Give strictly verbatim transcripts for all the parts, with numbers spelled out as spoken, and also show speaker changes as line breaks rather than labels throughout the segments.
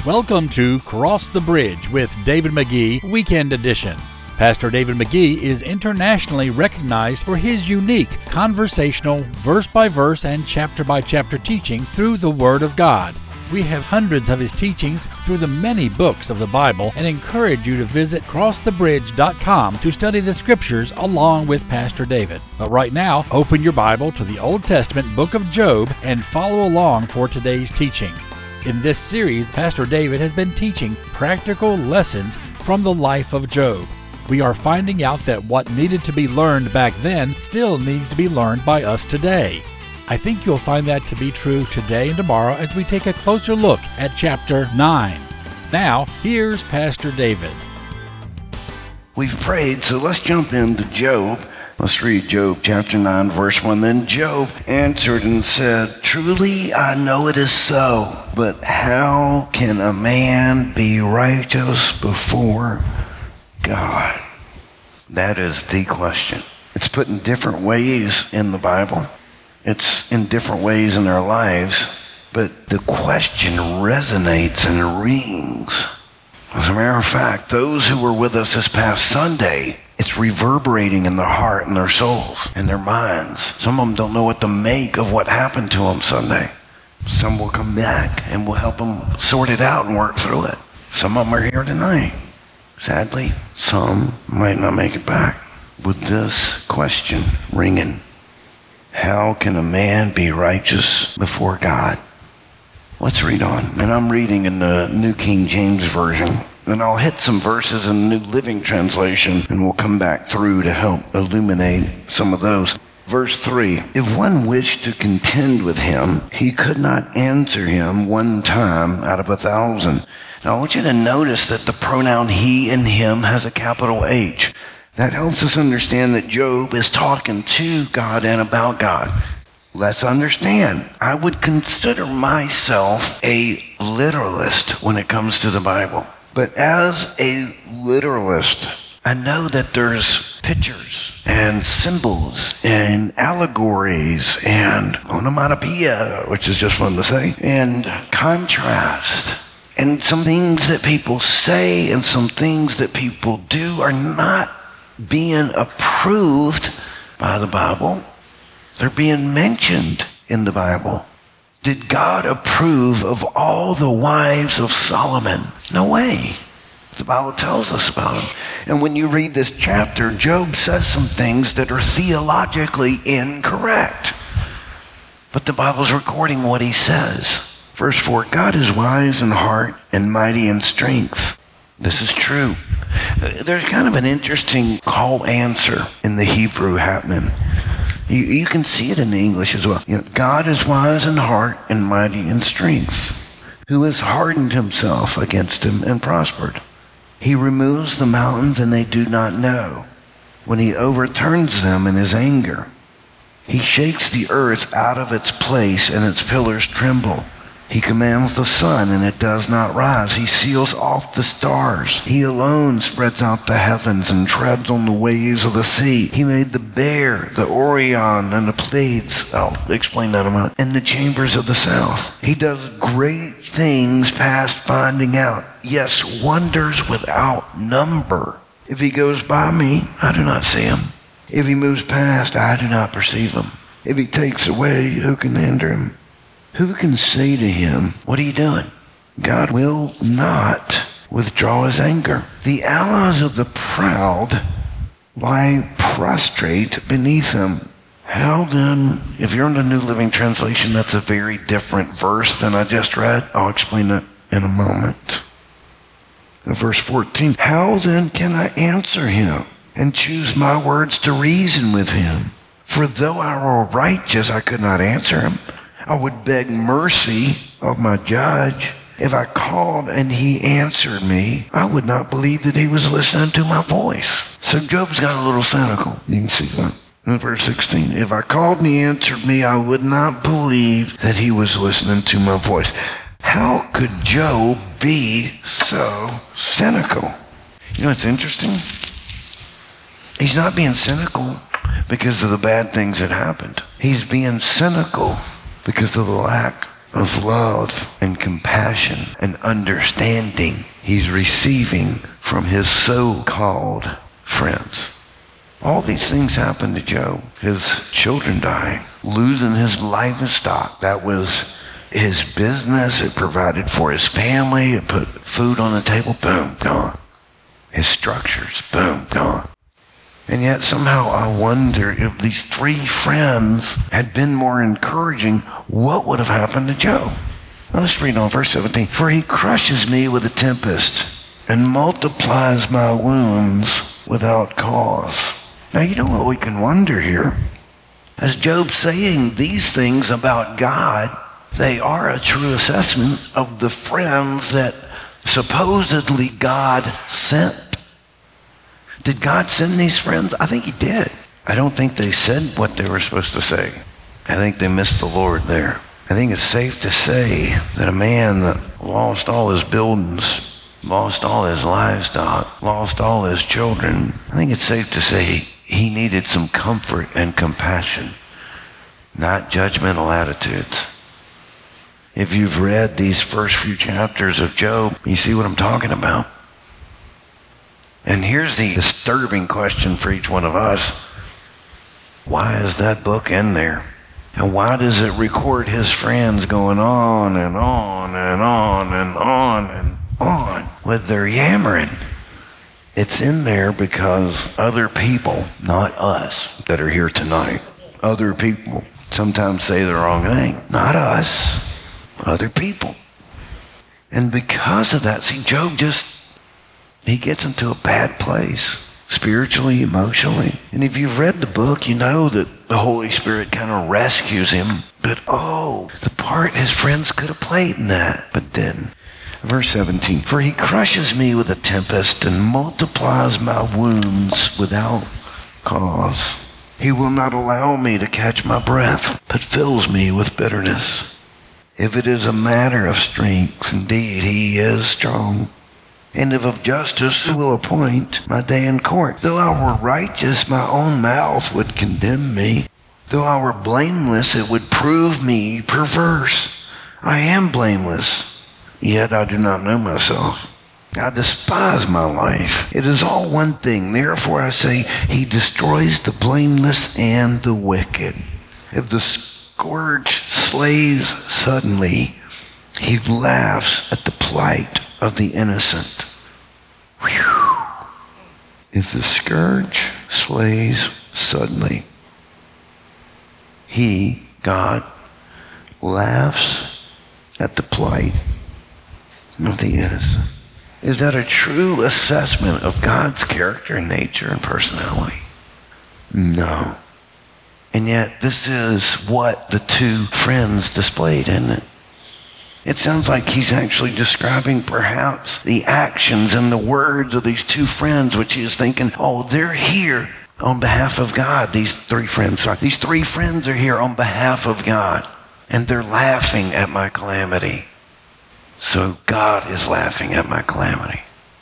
Welcome to Cross the Bridge with David McGee, Weekend Edition. Pastor David McGee is internationally recognized for his unique conversational, verse-by-verse and chapter-by-chapter teaching through the Word of God. We have hundreds of his teachings through the many books of the Bible and encourage you to visit cross the bridge dot com to study the Scriptures along with Pastor David. But right now, open your Bible to the Old Testament book of Job and follow along for today's teaching. In this series, Pastor David has been teaching practical lessons from the life of Job. We are finding out that what needed to be learned back then still needs to be learned by us today. I think you'll find that to be true today and tomorrow as we take a closer look at chapter nine. Now, here's Pastor David.
We've prayed, so let's jump into Job. Let's read Job chapter nine, verse one. Then Job answered and said, "Truly I know it is so, but how can a man be righteous before God?" That is the question. It's put in different ways in the Bible. It's in different ways in our lives, but the question resonates and rings. As a matter of fact, those who were with us this past Sunday, it's reverberating in their heart and their souls and their minds. Some of them don't know what to make of what happened to them Sunday. Some will come back and we'll help them sort it out and work through it. Some of them are here tonight. Sadly, some might not make it back with this question ringing. How can a man be righteous before God? Let's read on. And I'm reading in the New King James Version. And I'll hit some verses in the New Living Translation, and we'll come back through to help illuminate some of those. Verse three, if one wished to contend with him, he could not answer him one time out of a thousand. Now I want you to notice that the pronoun he and him has a capital H. That helps us understand that Job is talking to God and about God. Let's understand, I would consider myself a literalist when it comes to the Bible. But as a literalist, I know that there's pictures and symbols and allegories and onomatopoeia, which is just fun to say, and contrast. And some things that people say and some things that people do are not being approved by the Bible. They're being mentioned in the Bible. Did God approve of all the wives of Solomon? No way. The Bible tells us about them. And when you read this chapter, Job says some things that are theologically incorrect. But the Bible's recording what he says. Verse four, God is wise in heart and mighty in strength. This is true. There's kind of an interesting call answer in the Hebrew happening. You, you can see it in the English as well. You know, God is wise in heart and mighty in strength, who has hardened himself against him and prospered. He removes the mountains and they do not know, when he overturns them in his anger. He shakes the earth out of its place and its pillars tremble. He commands the sun and it does not rise. He seals off the stars. He alone spreads out the heavens and treads on the waves of the sea. He made the bear, the Orion, and the Pleiades. I'll explain that in a minute. And the chambers of the south. He does great things past finding out. Yes, wonders without number. If he goes by me, I do not see him. If he moves past, I do not perceive him. If he takes away, who can hinder him? Who can say to him, what are you doing? God will not withdraw his anger. The allies of the proud lie prostrate beneath him. How then, if you're in the New Living Translation, that's a very different verse than I just read. I'll explain that in a moment. In verse fourteen, how then can I answer him and choose my words to reason with him? For though I were righteous, I could not answer him. I would beg mercy of my judge. If I called and he answered me, I would not believe that he was listening to my voice. So Job's got a little cynical. You can see that. In verse sixteen, if I called and he answered me, I would not believe that he was listening to my voice. How could Job be so cynical? You know what's interesting? He's not being cynical because of the bad things that happened. He's being cynical because of the lack of love and compassion and understanding he's receiving from his so-called friends. All these things happened to Job. His children die, losing his livestock. That was his business. It provided for his family. It put food on the table. Boom, gone. His structures, boom, gone. And yet somehow I wonder if these three friends had been more encouraging, what would have happened to Job? Now let's read on verse seventeen. For he crushes me with a tempest and multiplies my wounds without cause. Now you know what we can wonder here? As Job saying these things about God, they are a true assessment of the friends that supposedly God sent. Did God send these friends? I think he did. I don't think they said what they were supposed to say. I think they missed the Lord there. I think it's safe to say that a man that lost all his buildings, lost all his livestock, lost all his children, I think it's safe to say he needed some comfort and compassion, not judgmental attitudes. If you've read these first few chapters of Job, you see what I'm talking about. And here's the disturbing question for each one of us. Why is that book in there? And why does it record his friends going on and on and on and on and on with their yammering? It's in there because other people, not us that are here tonight, other people sometimes say the wrong thing. Not us, other people. And because of that, see, Job just, he gets into a bad place, spiritually, emotionally. And if you've read the book, you know that the Holy Spirit kind of rescues him. But oh, the part his friends could have played in that, but didn't. Verse seventeen, for he crushes me with a tempest and multiplies my wounds without cause. He will not allow me to catch my breath, but fills me with bitterness. If it is a matter of strength, indeed he is strong. And if of justice, who will appoint my day in court? Though I were righteous, my own mouth would condemn me. Though I were blameless, it would prove me perverse. I am blameless, yet I do not know myself. I despise my life. It is all one thing. Therefore I say, he destroys the blameless and the wicked. If the scourge slays suddenly, he laughs at the plight of the innocent. Whew. If the scourge slays suddenly, he, God, laughs at the plight of the innocent. Is that a true assessment of God's character and nature and personality? No. And yet this is what the two friends displayed, isn't it? It sounds like he's actually describing perhaps the actions and the words of these two friends, which he is thinking, oh, they're here on behalf of God. These three friends, sorry, these three friends are here on behalf of God, and they're laughing at my calamity. So God is laughing at my calamity.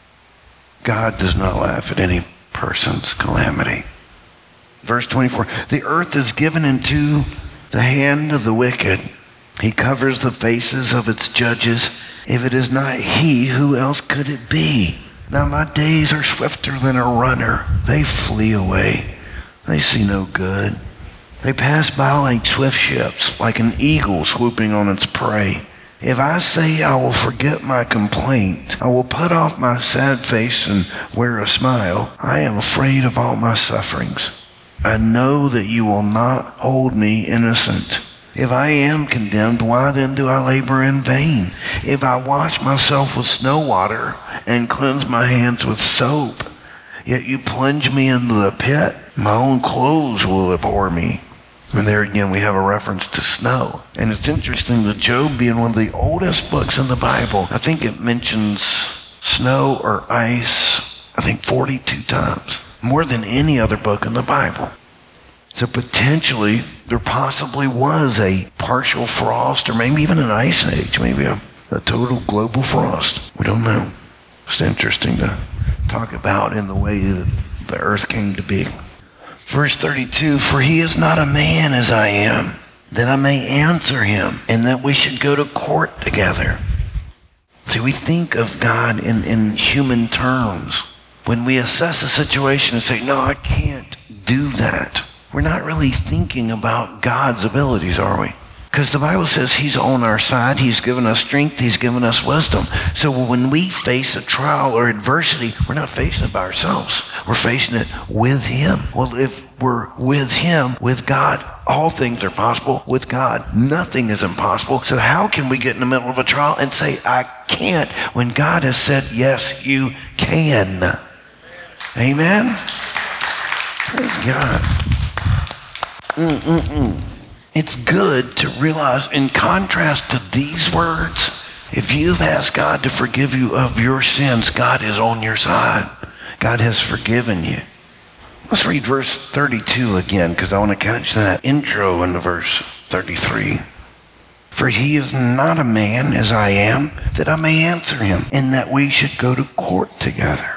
God does not laugh at any person's calamity. Verse twenty-four, the earth is given into the hand of the wicked. He covers the faces of its judges. If it is not he, who else could it be? Now my days are swifter than a runner. They flee away. They see no good. They pass by like swift ships, like an eagle swooping on its prey. If I say I will forget my complaint, I will put off my sad face and wear a smile, I am afraid of all my sufferings. I know that you will not hold me innocent. If I am condemned, why then do I labor in vain? If I wash myself with snow water and cleanse my hands with soap, yet you plunge me into the pit, my own clothes will abhor me. And there again we have a reference to snow. And it's interesting that Job, being one of the oldest books in the Bible, I think it mentions snow or ice, I think forty-two times, more than any other book in the Bible. So potentially there possibly was a partial frost, or maybe even an ice age, maybe a, a total global frost. We don't know. It's interesting to talk about in the way that the earth came to be. Verse thirty-two, for he is not a man as I am, that I may answer him, and that we should go to court together. See, we think of God in, in human terms. When we assess a situation and say, no, I can't do that, we're not really thinking about God's abilities, are we? Because the Bible says he's on our side. He's given us strength. He's given us wisdom. So when we face a trial or adversity, we're not facing it by ourselves. We're facing it with him. Well, if we're with him, with God, all things are possible. With God, nothing is impossible. So how can we get in the middle of a trial and say, I can't, when God has said, yes, you can? Amen? Praise God. Mm-mm-mm. It's good to realize, in contrast to these words, if you've asked God to forgive you of your sins, God is on your side. God has forgiven you. Let's read verse thirty-two again, because I want to catch that intro into verse thirty-three. For he is not a man as I am, that I may answer him, and that we should go to court together.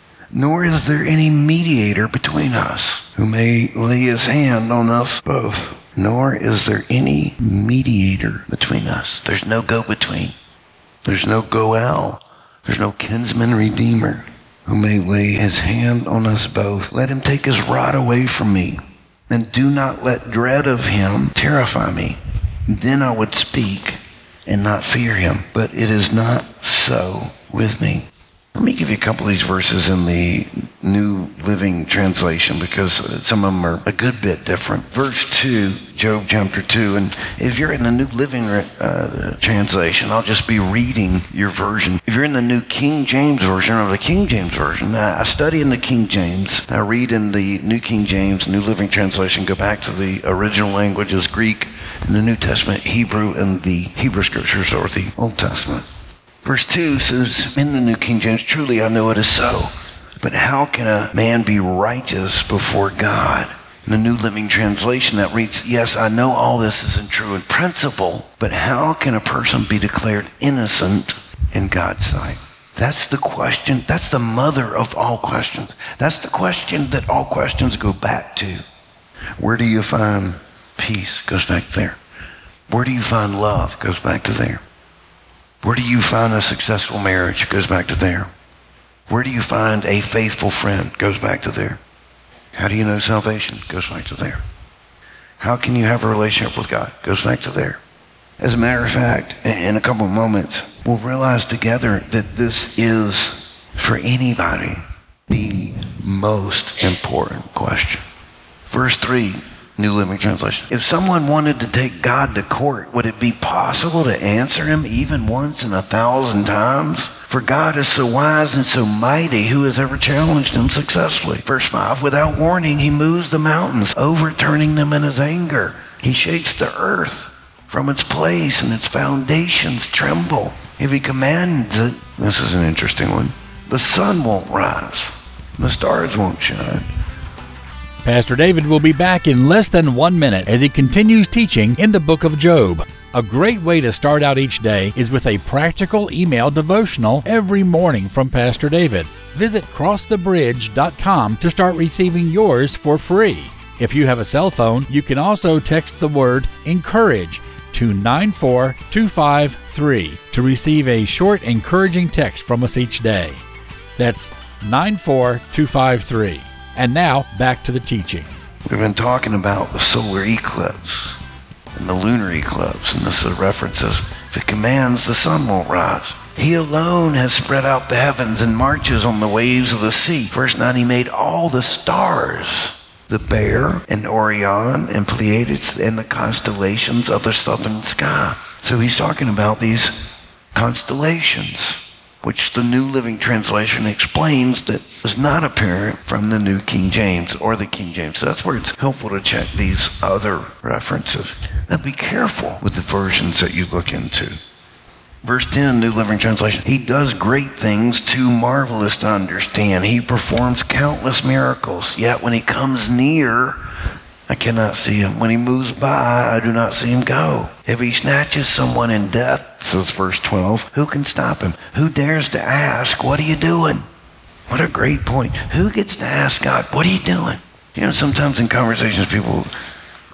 Nor is there any mediator between us, who may lay his hand on us both. Nor is there any mediator between us. There's no go-between. There's no goel. There's no kinsman redeemer who may lay his hand on us both. Let him take his rod away from me, and do not let dread of him terrify me. Then I would speak and not fear him. But it is not so with me. Let me give you a couple of these verses in the New Living Translation, because some of them are a good bit different. Verse two, Job chapter two, and if you're in the New Living uh, Translation, I'll just be reading your version. If you're in the New King James Version or the King James Version, I study in the King James. I read in the New King James, New Living Translation, go back to the original languages, Greek, in the New Testament, Hebrew, and the Hebrew Scriptures or the Old Testament. Verse two says, in the New King James, truly I know it is so. But how can a man be righteous before God? In the New Living Translation that reads, yes, I know all this isn't true in principle, but how can a person be declared innocent in God's sight? That's the question. That's the mother of all questions. That's the question that all questions go back to. Where do you find peace? Goes back there. Where do you find love? Goes back to there. Where do you find a successful marriage? Goes back to there. Where do you find a faithful friend? Goes back to there. How do you know salvation? Goes back to there. How can you have a relationship with God? Goes back to there. As a matter of fact, in a couple of moments, we'll realize together that this is, for anybody, the most important question. Verse three, New Living Translation. If someone wanted to take God to court, would it be possible to answer him even once in a thousand times? For God is so wise and so mighty, who has ever challenged him successfully? Verse five, without warning, he moves the mountains, overturning them in his anger. He shakes the earth from its place, and its foundations tremble. If he commands it, this is an interesting one, the sun won't rise, the stars won't shine.
Pastor David will be back in less than one minute as he continues teaching in the book of Job. A great way to start out each day is with a practical email devotional every morning from Pastor David. Visit cross the bridge dot com to start receiving yours for free. If you have a cell phone, you can also text the word ENCOURAGE to nine four two five three to receive a short, encouraging text from us each day. That's nine four two five three. And now, back to the teaching.
We've been talking about the solar eclipse and the lunar eclipse, and this references, if it commands, the sun won't rise. He alone has spread out the heavens and marches on the waves of the sea. Verse nine, he made all the stars, the Bear and Orion and Pleiades and the constellations of the southern sky. So he's talking about these constellations, which the New Living Translation explains that is not apparent from the New King James or the King James. So that's where it's helpful to check these other references. Now be careful with the versions that you look into. Verse ten, New Living Translation, he does great things too marvelous to understand. He performs countless miracles, yet when he comes near, I cannot see him. When he moves by, I do not see him go. If he snatches someone in death, says verse twelve, who can stop him? Who dares to ask, what are you doing? What a great point. Who gets to ask God, what are you doing? You know, sometimes in conversations people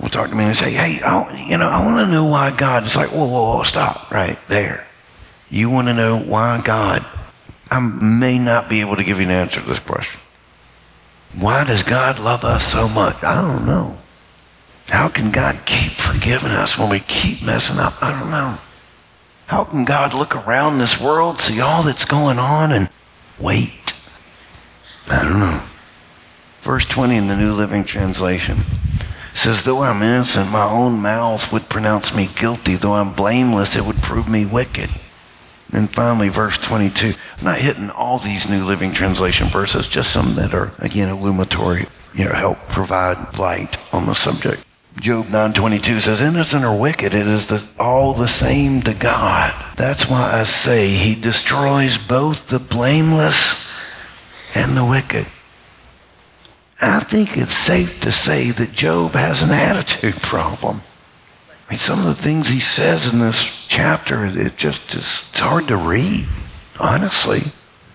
will talk to me and say, hey, I, you know, I want to know why God. It's like, whoa, whoa, whoa, stop right there. You want to know why God? I may not be able to give you an answer to this question. Why does God love us so much? I don't know. How can God keep forgiving us when we keep messing up? I don't know. How can God look around this world, see all that's going on, and wait? I don't know. Verse twenty in the New Living Translation says, though I'm innocent, my own mouth would pronounce me guilty. Though I'm blameless, it would prove me wicked. And finally, verse twenty-two. I'm not hitting all these New Living Translation verses, just some that are, again, illuminatory, you know, help provide light on the subject. Job nine twenty-two says, innocent or wicked, it is the, all the same to God. That's why I say he destroys both the blameless and the wicked. I think it's safe to say that Job has an attitude problem. I mean, some of the things he says in this chapter, it just is, it's hard to read, honestly.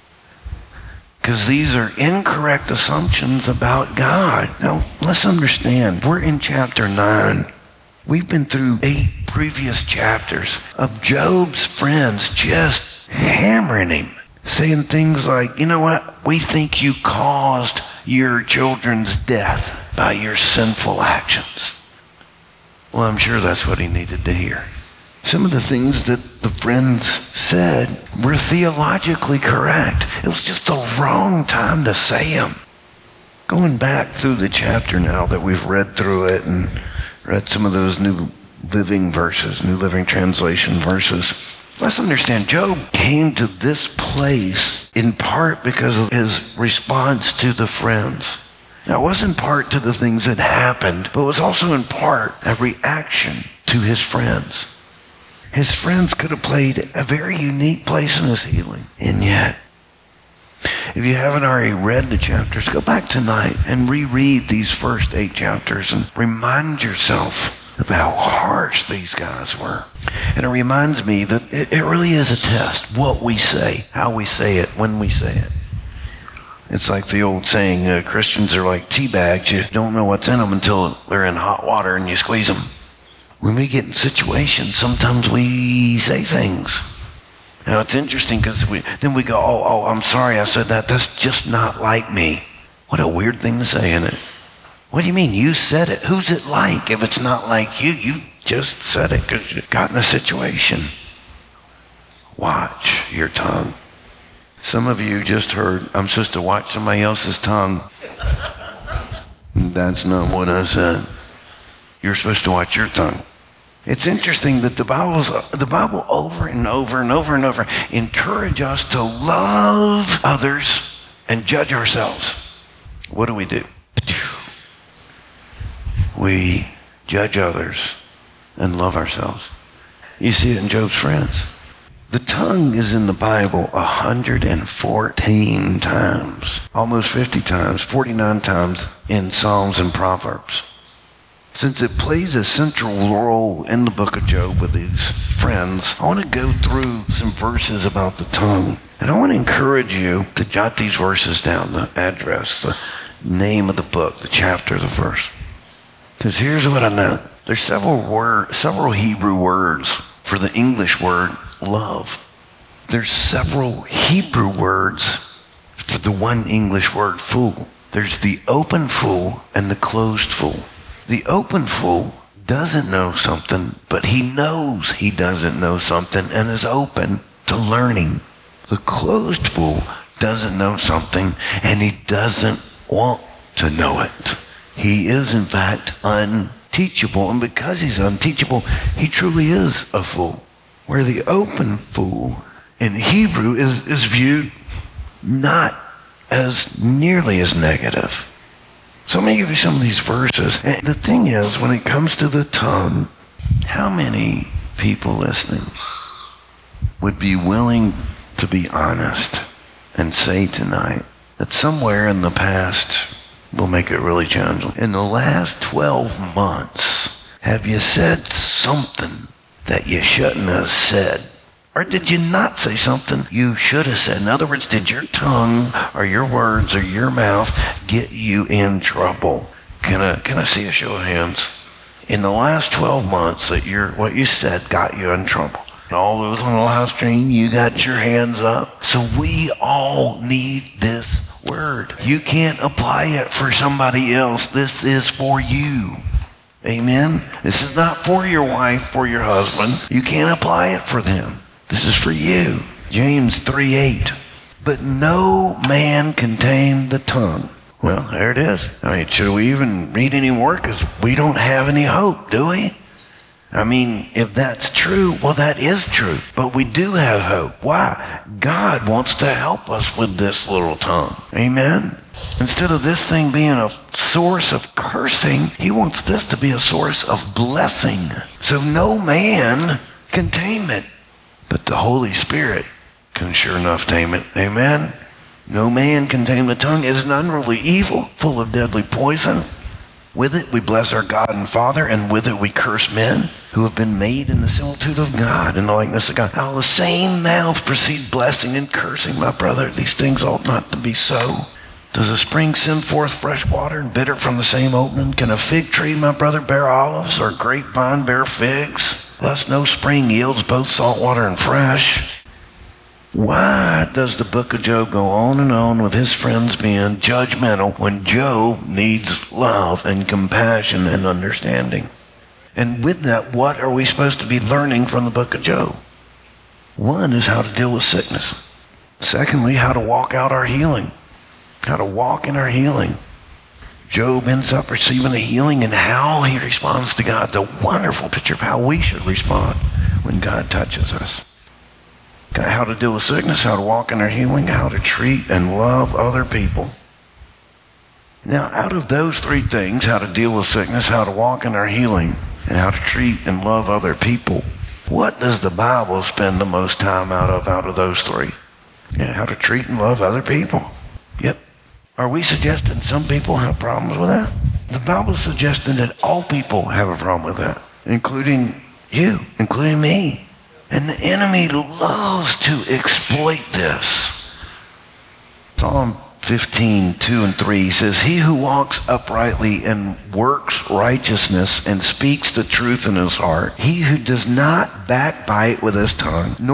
Because these are incorrect assumptions about God. Now, let's understand, we're in chapter nine. We've been through eight previous chapters of Job's friends just hammering him, saying things like, you know what, we think you caused your children's death by your sinful actions. Well, I'm sure that's what he needed to hear. Some of the things that the friends said were theologically correct. It was just the wrong time to say them. Going back through the chapter now that we've read through it and read some of those New Living verses, New Living Translation verses, let's understand Job came to this place in part because of his response to the friends. Now, it was in part to the things that happened, but it was also in part a reaction to his friends. His friends could have played a very unique place in his healing. And yet, if you haven't already read the chapters, go back tonight and reread these first eight chapters and remind yourself of how harsh these guys were. And it reminds me that it, it really is a test, what we say, how we say it, when we say it. It's like the old saying, uh, Christians are like tea bags. You don't know what's in them until they're in hot water and you squeeze them. When we get in situations, sometimes we say things. Now, it's interesting because we then we go, oh, oh, I'm sorry I said that. That's just not like me. What a weird thing to say, isn't it? What do you mean? You said it. Who's it like if it's not like you? You just said it because you got in a situation. Watch your tongue. Some of you just heard, I'm supposed to watch somebody else's tongue. That's not what I said. You're supposed to watch your tongue. It's interesting that the Bible's, the Bible over and over and over and over encourage us to love others and judge ourselves. What do we do? We judge others and love ourselves. You see it in Job's friends. The tongue is in the Bible one hundred fourteen times, almost fifty times, forty-nine times in Psalms and Proverbs. Since it plays a central role in the book of Job with these friends, I want to go through some verses about the tongue. And I want to encourage you to jot these verses down, the address, the name of the book, the chapter, the verse. Because here's what I know. There's several word, several Hebrew words for the English word love. There's several Hebrew words for the one English word fool. There's the open fool and the closed fool. The open fool doesn't know something, but he knows he doesn't know something and is open to learning. The closed fool doesn't know something and he doesn't want to know it. He is, in fact, unteachable. And because he's unteachable, he truly is a fool. Where the open fool in Hebrew is, is viewed not as nearly as negative. So let me give you some of these verses. And the thing is, when it comes to the tongue, how many people listening would be willing to be honest and say tonight that somewhere in the past, we'll make it really challenging, in the last twelve months, have you said something that you shouldn't have said? Or did you not say something you should have said? In other words, did your tongue or your words or your mouth get you in trouble? Can I, can I see a show of hands? in the last twelve months that you're, what you said got you in trouble. All those on the live stream, you got your hands up. So we all need this word. You can't apply it for somebody else. This is for you. Amen? This is not for your wife, for your husband. You can't apply it for them. This is for you. James three eight. But no man can tame the tongue. Well, there it is. I mean, should we even read any more? Because we don't have any hope, do we? I mean, if that's true, well, that is true. But we do have hope. Why? God wants to help us with this little tongue. Amen? Instead of this thing being a source of cursing, he wants this to be a source of blessing. So no man can tame it, but the Holy Spirit can sure enough tame it. Amen? No man can tame the tongue. It is an unruly evil, full of deadly poison. With it we bless our God and Father, and with it we curse men who have been made in the similitude of God, in the likeness of God. Out of the same mouth proceed blessing and cursing, my brother. These things ought not to be so. Does a spring send forth fresh water and bitter from the same opening? Can a fig tree, my brother, bear olives, or a grapevine bear figs? Thus no spring yields both salt water and fresh. Why does the book of Job go on and on with his friends being judgmental when Job needs love and compassion and understanding? And with that, what are we supposed to be learning from the book of Job? One is how to deal with sickness. Secondly, how to walk out our healing. How to walk in our healing. Job ends up receiving a healing, and how he responds to God. It's a wonderful picture of how we should respond when God touches us. How to deal with sickness, how to walk in our healing, how to treat and love other people. Now, out of those three things, how to deal with sickness, how to walk in our healing, and how to treat and love other people, what does the Bible spend the most time out of out of those three? Yeah, how to treat and love other people. Yep. Are we suggesting some people have problems with that? The Bible is suggesting that all people have a problem with that, including you, including me. And the enemy loves to exploit this. Psalm fifteen, two and three says, he who walks uprightly and works righteousness and speaks the truth in his heart, he who does not backbite with his tongue, nor